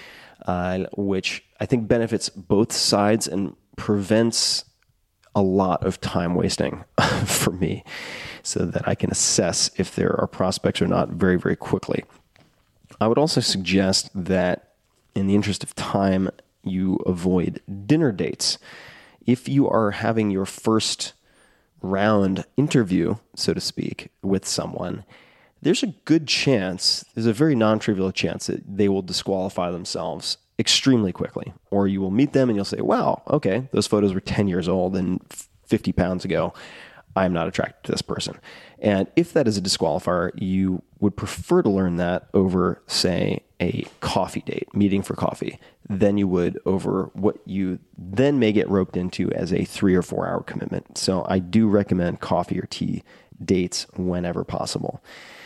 which I think benefits both sides and prevents a lot of time wasting for me, so that I can assess if there are prospects or not very, very quickly. I would also suggest that in the interest of time, you avoid dinner dates. If you are having your first round interview, so to speak, with someone, there's a good chance, there's a very non-trivial chance that they will disqualify themselves extremely quickly. Or you will meet them and you'll say, wow, okay, those photos were 10 years old and 50 pounds ago. I'm not attracted to this person. And if that is a disqualifier, you would prefer to learn that over, say, a coffee date, meeting for coffee, than you would over what you then may get roped into as a 3 or 4 hour commitment. So I do recommend coffee or tea dates whenever possible.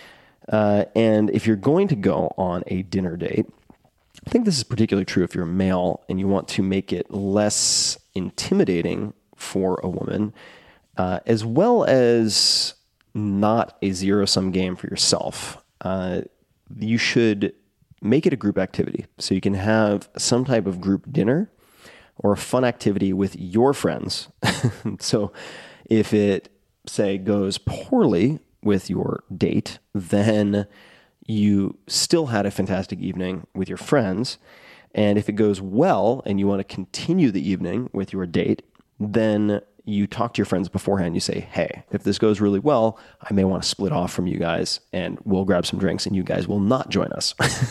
And if you're going to go on a dinner date, I think this is particularly true if you're a male and you want to make it less intimidating for a woman, as well as not a zero-sum game for yourself. You should make it a group activity. So you can have some type of group dinner or a fun activity with your friends. So if it, say, goes poorly with your date, then you still had a fantastic evening with your friends. And if it goes well and you want to continue the evening with your date, then you talk to your friends beforehand. You say, hey, if this goes really well, I may want to split off from you guys and we'll grab some drinks and you guys will not join us.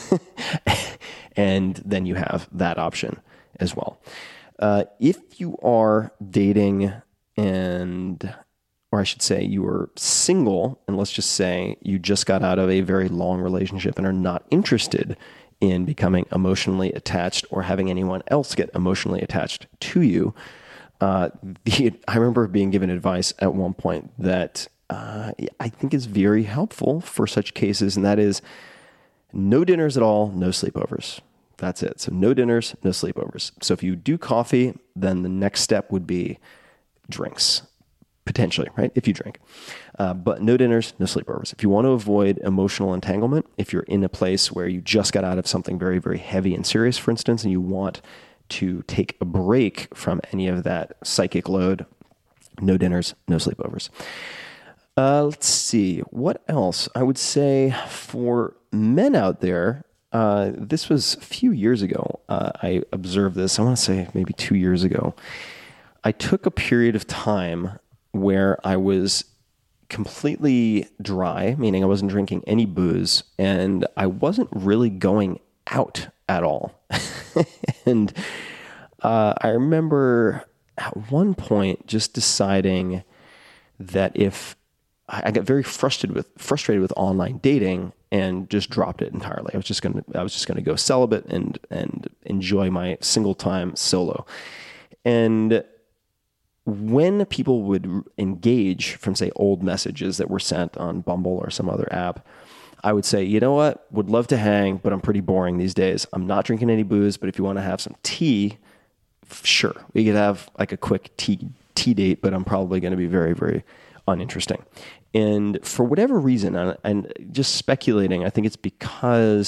And then you have that option as well. If you are dating or I should say you are single, and let's just say you just got out of a very long relationship and are not interested in becoming emotionally attached or having anyone else get emotionally attached to you, I remember being given advice at one point that I think is very helpful for such cases, and that is no dinners at all, no sleepovers. That's it. So no dinners, no sleepovers. So if you do coffee, then the next step would be drinks, potentially, right? If you drink. But no dinners, no sleepovers. If you want to avoid emotional entanglement, if you're in a place where you just got out of something very, very heavy and serious, for instance, and you want to take a break from any of that psychic load, no dinners, no sleepovers. Let's see. What else? I would say for men out there, this was a few years ago. I observed this, I want to say maybe 2 years ago. I took a period of time where I was completely dry, meaning I wasn't drinking any booze, and I wasn't really going out at all. And I remember at one point just deciding that if I got very frustrated with online dating and just dropped it entirely. I was just gonna go celibate and enjoy my single time solo. And when people would engage from, say, old messages that were sent on Bumble or some other app, I would say, you know what, would love to hang, but I'm pretty boring these days. I'm not drinking any booze, but if you want to have some tea, sure. We could have like a quick tea date, but I'm probably going to be very, very uninteresting. And for whatever reason, and just speculating, I think it's because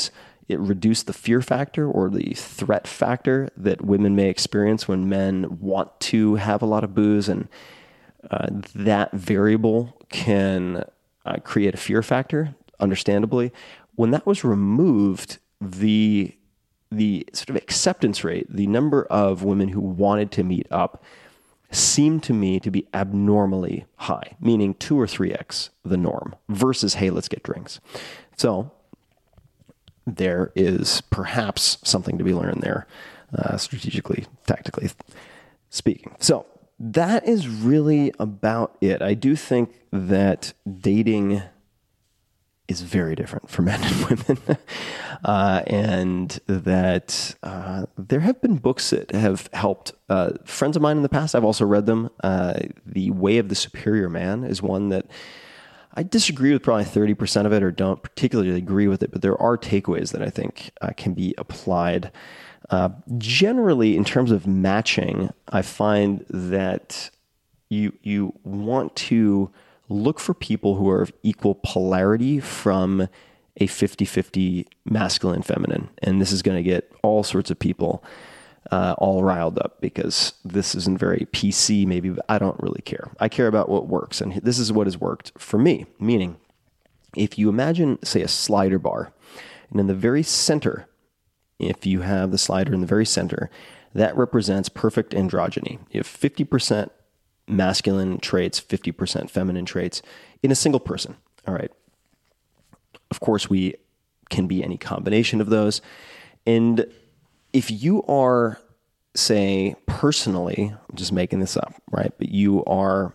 it reduced the fear factor or the threat factor that women may experience when men want to have a lot of booze, and that variable can create a fear factor, understandably. When that was removed, the sort of acceptance rate, the number of women who wanted to meet up, seemed to me to be abnormally high, meaning 2 or 3x the norm versus, hey, let's get drinks. So there is perhaps something to be learned there, strategically, tactically speaking. So that is really about it. I do think that dating is very different for men and women. And that there have been books that have helped friends of mine in the past. I've also read them. The Way of the Superior Man is one that I disagree with probably 30% of it, or don't particularly agree with it, but there are takeaways that I think can be applied. Generally, in terms of matching, I find that you want to look for people who are of equal polarity from a 50-50 masculine feminine. And this is going to get all sorts of people all riled up, because this isn't very PC maybe, but I don't really care. I care about what works. And this is what has worked for me. Meaning, if you imagine, say, a slider bar, and in the very center, if you have the slider in the very center, that represents perfect androgyny. You have 50% masculine traits, 50% feminine traits in a single person. All right. Of course, we can be any combination of those. And if you are, say, personally, I'm just making this up, right? But you are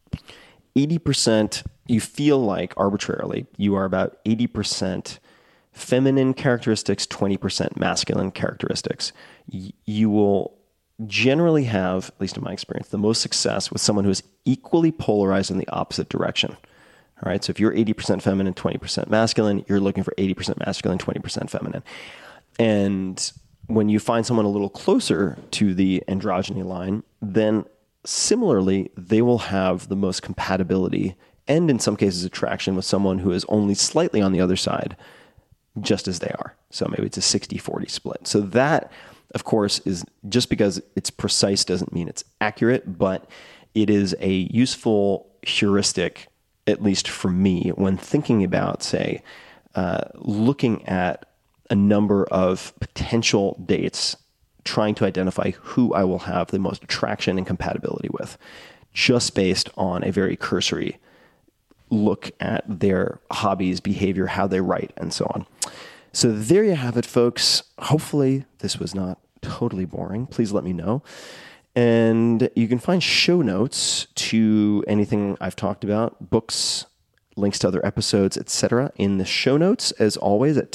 80%, you feel like arbitrarily, you are about 80% feminine characteristics, 20% masculine characteristics. You will generally have, at least in my experience, the most success with someone who is equally polarized in the opposite direction. All right. So if you're 80% feminine, 20% masculine, you're looking for 80% masculine, 20% feminine. And when you find someone a little closer to the androgyny line, then similarly, they will have the most compatibility and in some cases attraction with someone who is only slightly on the other side, just as they are. So maybe it's a 60-40 split. So that, of course, is just because it's precise doesn't mean it's accurate, but it is a useful heuristic, at least for me, when thinking about, say, looking at a number of potential dates, trying to identify who I will have the most attraction and compatibility with, just based on a very cursory look at their hobbies, behavior, how they write, and so on. So there you have it, folks. Hopefully this was not totally boring. Please let me know. And you can find show notes to anything I've talked about, books, links to other episodes, etc. in the show notes, as always, at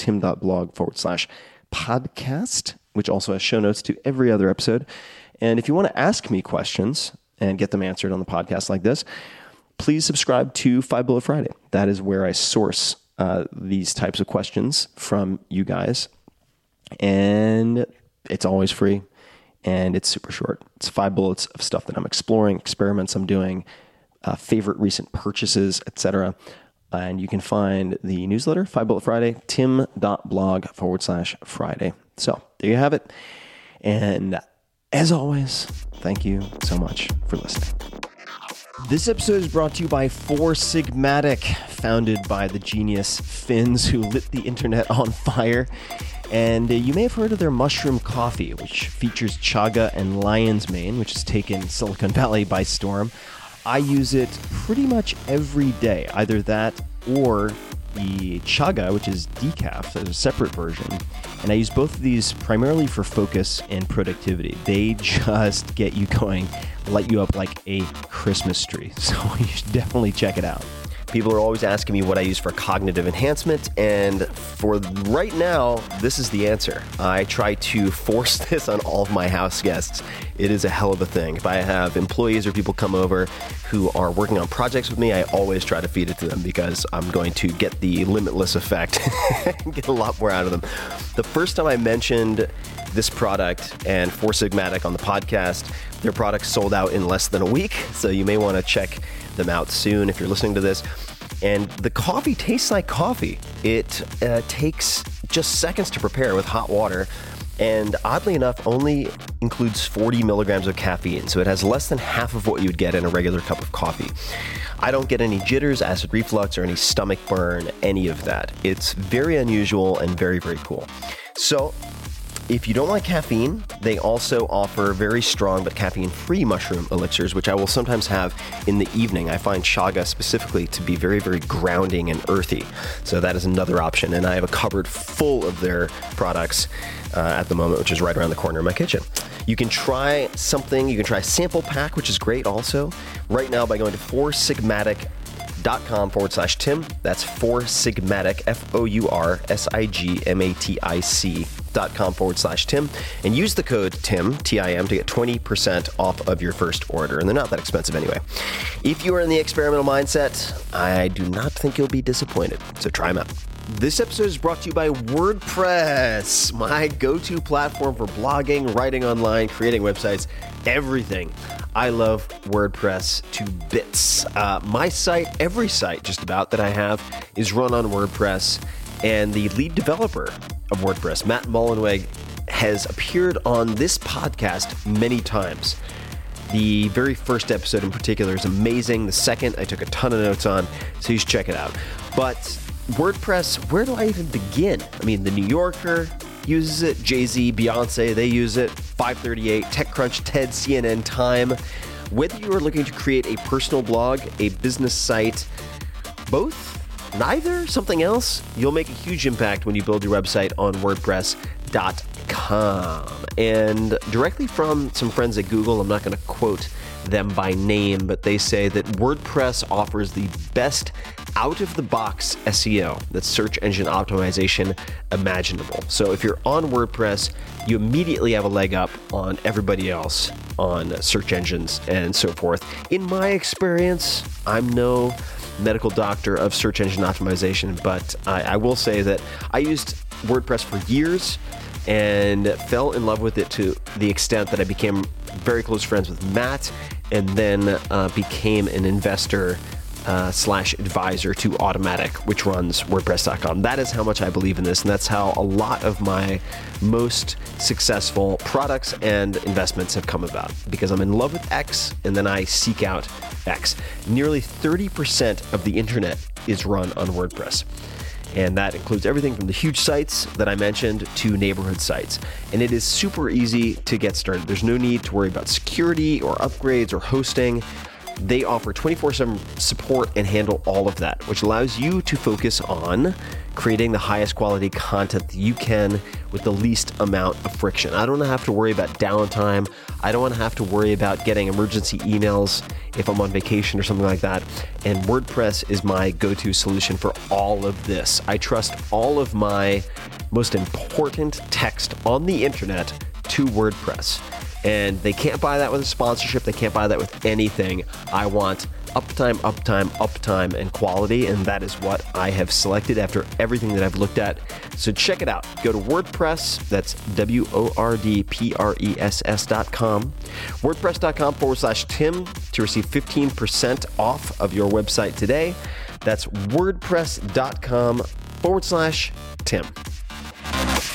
tim.blog/podcast, which also has show notes to every other episode. And if you want to ask me questions and get them answered on the podcast like this, please subscribe to 5 Bullet Friday. That is where I source these types of questions from you guys. And it's always free. And it's super short. It's 5 bullets of stuff that I'm exploring, experiments I'm doing, favorite recent purchases, etc. And you can find the newsletter, 5 Bullet Friday, tim.blog/Friday. So there you have it. And as always, thank you so much for listening. This episode is brought to you by Four Sigmatic, founded by the genius Finns who lit the internet on fire. And you may have heard of their mushroom coffee, which features chaga and lion's mane, which has taken Silicon Valley by storm. I use it pretty much every day, either that or the chaga, which is decaf. There's a separate version. And I use both of these primarily for focus and productivity. They just get you going, light you up like a Christmas tree. So you should definitely check it out. People are always asking me what I use for cognitive enhancement, and for right now, this is the answer. I try to force this on all of my house guests. It is a hell of a thing. If I have employees or people come over who are working on projects with me, I always try to feed it to them because I'm going to get the limitless effect and get a lot more out of them. The first time I mentioned this product and Four Sigmatic on the podcast, their product sold out in less than a week, so you may want to check them out soon if you're listening to this. And the coffee tastes like coffee. It takes just seconds to prepare with hot water, and oddly enough, only includes 40 milligrams of caffeine, so it has less than half of what you would get in a regular cup of coffee. I don't get any jitters, acid reflux, or any stomach burn, any of that. It's very unusual and very, very cool. So, if you don't like caffeine, they also offer very strong but caffeine-free mushroom elixirs, which I will sometimes have in the evening. I find chaga specifically to be very, very grounding and earthy. So that is another option. And I have a cupboard full of their products at the moment, which is right around the corner of my kitchen. You can try something. You can try a sample pack, which is great also, right now by going to foursigmatic.com/Tim. That's foursigmatic, foursigmatic.com/Tim, and use the code TIM, T-I-M, to get 20% off of your first order. And they're not that expensive anyway. If you are in the experimental mindset, I do not think you'll be disappointed. So try them out. This episode is brought to you by WordPress, my go-to platform for blogging, writing online, creating websites, everything. I love WordPress to bits. My site, every site just about that I have, is run on WordPress, and the lead developer of WordPress, Matt Mullenweg, has appeared on this podcast many times. The very first episode in particular is amazing. The second, I took a ton of notes on, so you should check it out. But WordPress, where do I even begin? I mean, The New Yorker uses it, Jay-Z, Beyonce, they use it, 538, TechCrunch, TED, CNN, Time. Whether you are looking to create a personal blog, a business site, both, neither, something else, you'll make a huge impact when you build your website on WordPress.com. And directly from some friends at Google, I'm not going to quote them by name, but they say that WordPress offers the best out-of-the-box SEO, that's search engine optimization, imaginable. So if you're on WordPress, you immediately have a leg up on everybody else on search engines and so forth. In my experience, I'm no medical doctor of search engine optimization, but I will say that I used WordPress for years and fell in love with it to the extent that I became very close friends with Matt, and then became an investor / advisor to Automattic, which runs WordPress.com. That is how much I believe in this, and that's how a lot of my most successful products and investments have come about, because I'm in love with X, and then I seek out X. Nearly 30% of the internet is run on WordPress. And that includes everything from the huge sites that I mentioned to neighborhood sites. And it is super easy to get started. There's no need to worry about security or upgrades or hosting. They offer 24/7 support and handle all of that, which allows you to focus on creating the highest quality content that you can with the least amount of friction. I don't have to worry about downtime. I don't want to have to worry about getting emergency emails if I'm on vacation or something like that. And WordPress is my go-to solution for all of this. I trust all of my most important text on the internet to WordPress. And they can't buy that with a sponsorship. They can't buy that with anything. I want uptime, uptime, uptime, and quality, and that is what I have selected after everything that I've looked at. So check it out. Go to WordPress, that's WordPress.com, WordPress.com/Tim to receive 15% off of your website today. That's WordPress.com/Tim.